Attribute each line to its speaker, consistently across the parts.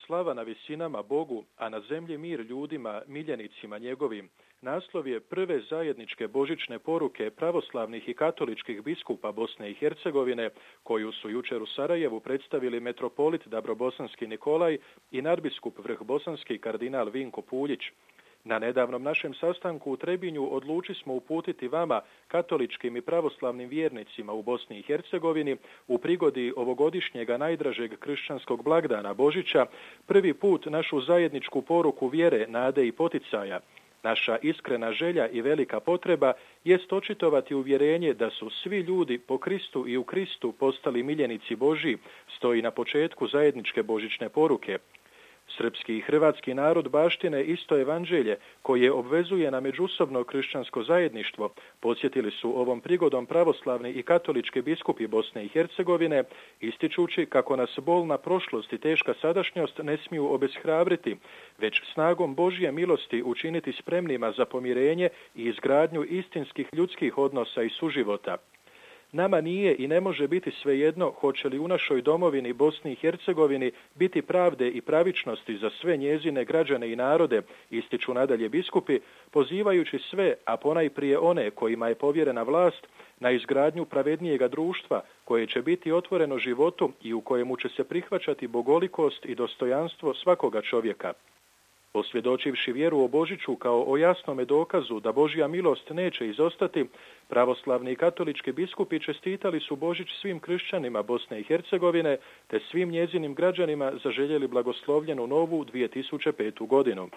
Speaker 1: Slava na visinama Bogu, a na zemlji mir ljudima, miljenicima njegovim. Naslov je prve zajedničke božićne poruke pravoslavnih i katoličkih biskupa Bosne i Hercegovine, koju su jučer u Sarajevu predstavili metropolit Dabrobosanski Nikolaj i nadbiskup Vrhbosanski kardinal Vinko Puljić. Na nedavnom našem sastanku u Trebinju odluči smo uputiti vama, katoličkim i pravoslavnim vjernicima u Bosni i Hercegovini, u prigodi ovogodišnjega najdražeg kršćanskog blagdana Božića, prvi put našu zajedničku poruku vjere, nade i poticaja. Naša iskrena želja i velika potreba jest očitovati uvjerenje da su svi ljudi po Kristu i u Kristu postali miljenici Božji, stoji na početku zajedničke božićne poruke. Srpski i hrvatski narod baštine isto evanđelje koje obvezuje na međusobno kršćansko zajedništvo, podsjetili su ovom prigodom pravoslavni i katolički biskupi Bosne i Hercegovine, ističući kako nas bolna prošlost i teška sadašnjost ne smiju obeshrabriti, već snagom Božje milosti učiniti spremnima za pomirenje i izgradnju istinskih ljudskih odnosa i suživota. Nama nije i ne može biti svejedno hoće li u našoj domovini Bosni i Hercegovini biti pravde i pravičnosti za sve njezine građane i narode, ističu nadalje biskupi, pozivajući sve, a ponajprije one kojima je povjerena vlast, na izgradnju pravednijega društva koje će biti otvoreno životu i u kojemu će se prihvaćati bogolikost i dostojanstvo svakoga čovjeka. Osvjedočivši vjeru o Božiću kao o jasnome dokazu da Božja milost neće izostati, pravoslavni i katolički biskupi čestitali su Božić svim kršćanima Bosne i Hercegovine te svim njezinim građanima zaželjeli blagoslovljenu novu 2005. godinu.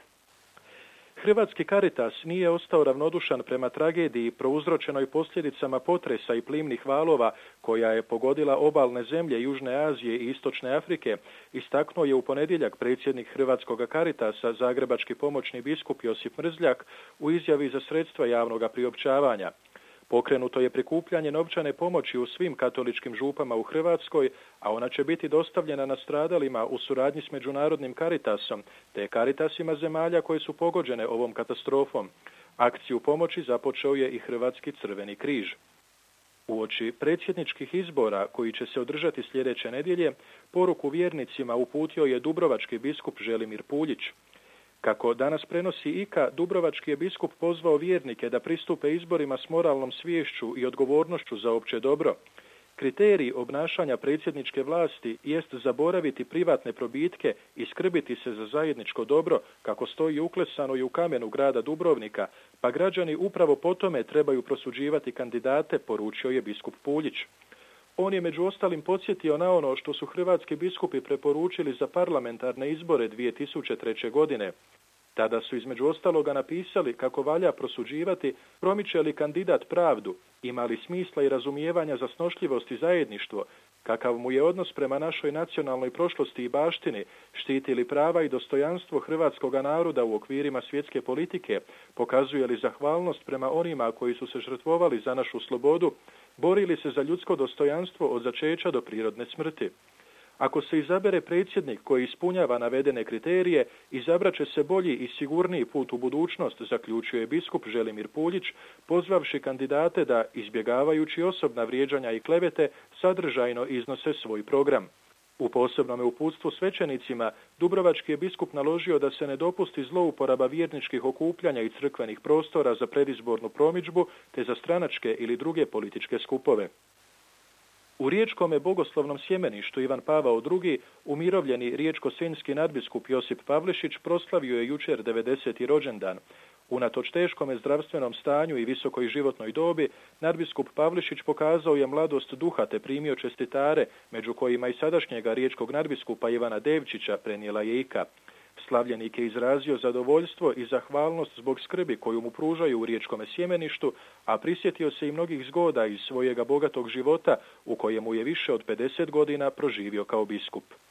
Speaker 1: Hrvatski Caritas nije ostao ravnodušan prema tragediji prouzročenoj posljedicama potresa i plimnih valova koja je pogodila obalne zemlje Južne Azije i Istočne Afrike, istaknuo je u ponedjeljak predsjednik Hrvatskog Caritasa, zagrebački pomoćni biskup Josip Mrzljak, u izjavi za sredstva javnog priopćavanja. Pokrenuto je prikupljanje novčane pomoći u svim katoličkim župama u Hrvatskoj, a ona će biti dostavljena nastradalima u suradnji s Međunarodnim Caritasom, te Caritasima zemalja koje su pogođene ovom katastrofom. Akciju pomoći započeo je i Hrvatski Crveni križ. Uoči predsjedničkih izbora, koji će se održati sljedeće nedjelje, poruku vjernicima uputio je dubrovački biskup Želimir Puljić. Kako danas prenosi IKA, dubrovački je biskup pozvao vjernike da pristupe izborima s moralnom sviješću i odgovornošću za opće dobro. Kriterij obnašanja predsjedničke vlasti jest zaboraviti privatne probitke i skrbiti se za zajedničko dobro, kako stoji uklesano i u kamenu grada Dubrovnika, pa građani upravo po tome trebaju prosuđivati kandidate, poručio je biskup Puljić. On je među ostalim podsjetio na ono što su hrvatski biskupi preporučili za parlamentarne izbore 2003. godine. Tada su između ostaloga napisali kako valja prosuđivati promiče li kandidat pravdu, ima li smisla i razumijevanja za snošljivost i zajedništvo, kakav mu je odnos prema našoj nacionalnoj prošlosti i baštini, štiti li prava i dostojanstvo hrvatskog naroda u okvirima svjetske politike, pokazuje li zahvalnost prema onima koji su se žrtvovali za našu slobodu, borili se za ljudsko dostojanstvo od začeća do prirodne smrti. Ako se izabere predsjednik koji ispunjava navedene kriterije, izabrat će se bolji i sigurniji put u budućnost, zaključuje biskup Želimir Puljić, pozvavši kandidate da, izbjegavajući osobna vrijeđanja i klevete, sadržajno iznose svoj program. U posebnom uputstvu svećenicima, dubrovački je biskup naložio da se ne dopusti zlouporaba vjerničkih okupljanja i crkvenih prostora za predizbornu promidžbu te za stranačke ili druge političke skupove. U riječkome bogoslovnom sjemeništu Ivan Pavao II, umirovljeni riječko-senjski nadbiskup Josip Pavlišić proslavio je jučer 90. rođendan. Unatoč teškome zdravstvenom stanju i visokoj životnoj dobi, nadbiskup Pavlišić pokazao je mladost duha te primio čestitare, među kojima i sadašnjega riječkog nadbiskupa Ivana Devčića, prenijela je IKA. Slavljenik je izrazio zadovoljstvo i zahvalnost zbog skrbi koju mu pružaju u riječkome sjemeništu, a prisjetio se i mnogih zgoda iz svojega bogatog života u kojemu je više od 50 godina proživio kao biskup.